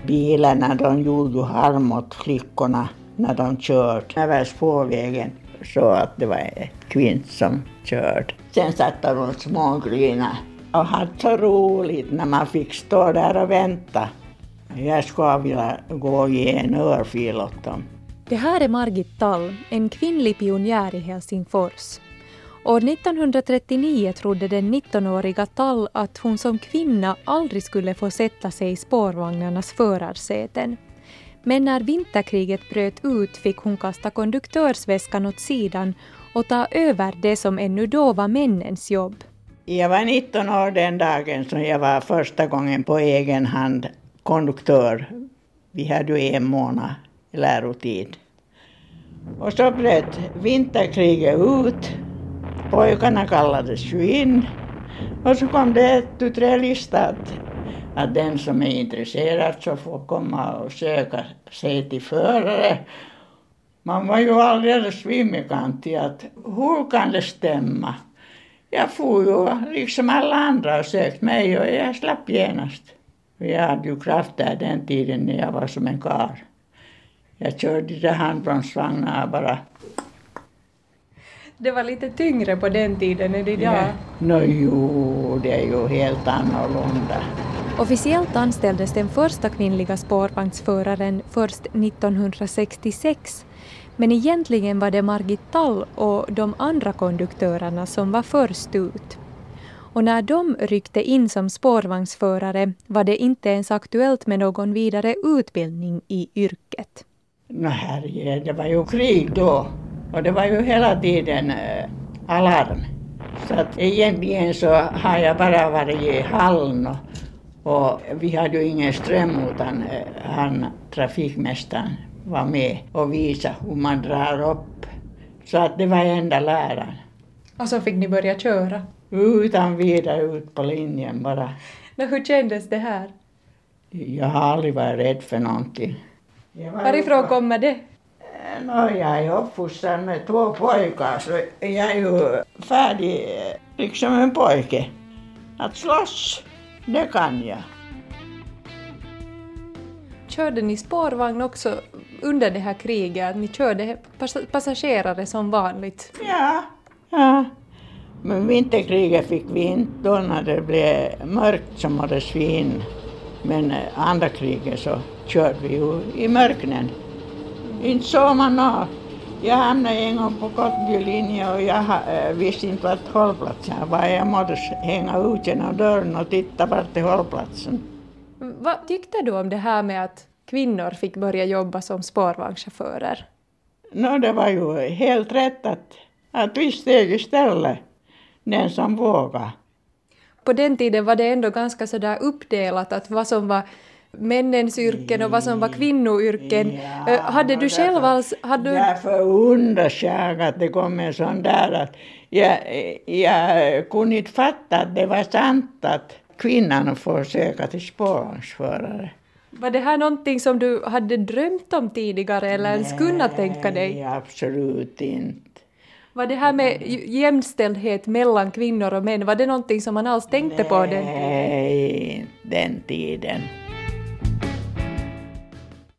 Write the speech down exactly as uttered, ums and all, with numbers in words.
Bilarna de gjorde ju harm åt flickorna när de kört över spårvägen så att det var ett kvinn som körde. Sen satt de och smågrina och hade så roligt när man fick stå där och vänta. Jag skulle vilja gå och ge en örfil åt dem. Det här är Margit Tall, en kvinnlig pionjär i Helsingfors. År nittonhundratrettionio trodde den nittonåriga Tall att hon som kvinna aldrig skulle få sätta sig i spårvagnarnas förarsäten. Men när vinterkriget bröt ut fick hon kasta konduktörsväskan åt sidan och ta över det som ännu då var männens jobb. Jag var nitton år den dagen som jag var första gången på egen hand konduktör. Vi hade ju en månad lärotid. Och så bröt vinterkriget ut. Pojkarna kallades ju in. Och så kom det ett och tre lista att, att den som är intresserad så får komma och söka sig till förare. Man var ju alldeles svimmigant i att hur kan det stämma? Jag får ju liksom alla andra och sökt mig och jag slapp genast. Jag hade ju kraft där den tiden när jag var som en karl. Jag körde de handbromsvagnar bara. Det var lite tyngre på den tiden än idag. Ja. No, jo, det är ju helt annorlunda. Officiellt anställdes den första kvinnliga spårvagnsföraren först nittonhundrasextiosex. Men egentligen var det Margit Tall och de andra konduktörerna som var först ut. Och när de ryckte in som spårvagnsförare var det inte ens aktuellt med någon vidare utbildning i yrket. No, herre, det var ju krig då. Och det var ju hela tiden äh, alarm. Så att egentligen så har jag bara varit i hallen och, och vi hade ju ingen ström utan äh, han, trafikmästaren, var med och visade hur man drar upp. Så att det var enda läraren. Och så fick ni börja köra? Utan vidare ut på linjen bara. Men hur kändes det här? Jag har aldrig varit rädd för någonting. Varifrån kommer det? No, jag är uppfostrad med två pojkar så jag är ju färdig liksom en pojke. Att slåss, det kan jag. Körde ni spårvagn också under det här kriget? Ni körde pass- passagerare som vanligt? Ja, ja. Men vinterkriget fick vi inte då när det blev mörkt så måddes vi in. Men andra kriget så körde vi ju i mörknen. Inte såg man något. Jag hamnade en gång på Kottbylinjen och jag äh, visste inte vart hållplatsen var. Jag måste hänga ut genom dörren och titta vart till hållplatsen. Vad tyckte du om det här med att kvinnor fick börja jobba som spårvagnschaufförer? No, det var ju helt rätt att, att vi steg istället. Den som vågar. På den tiden var det ändå ganska sådär uppdelat att vad som var männens yrken och vad som var kvinnoyrken. Ja, hade du själv därför, alls... Hade du... Därför undrar jag att det kom en sån där att jag, jag kunde inte fatta att det var sant att kvinnan får söka till spårvagnsförare. Var det här någonting som du hade drömt om tidigare eller ens kunnat tänka dig? Nej, absolut inte. Var det här med jämställdhet mellan kvinnor och män, var det någonting som man alls tänkte Nej, på den tiden? Nej, den tiden.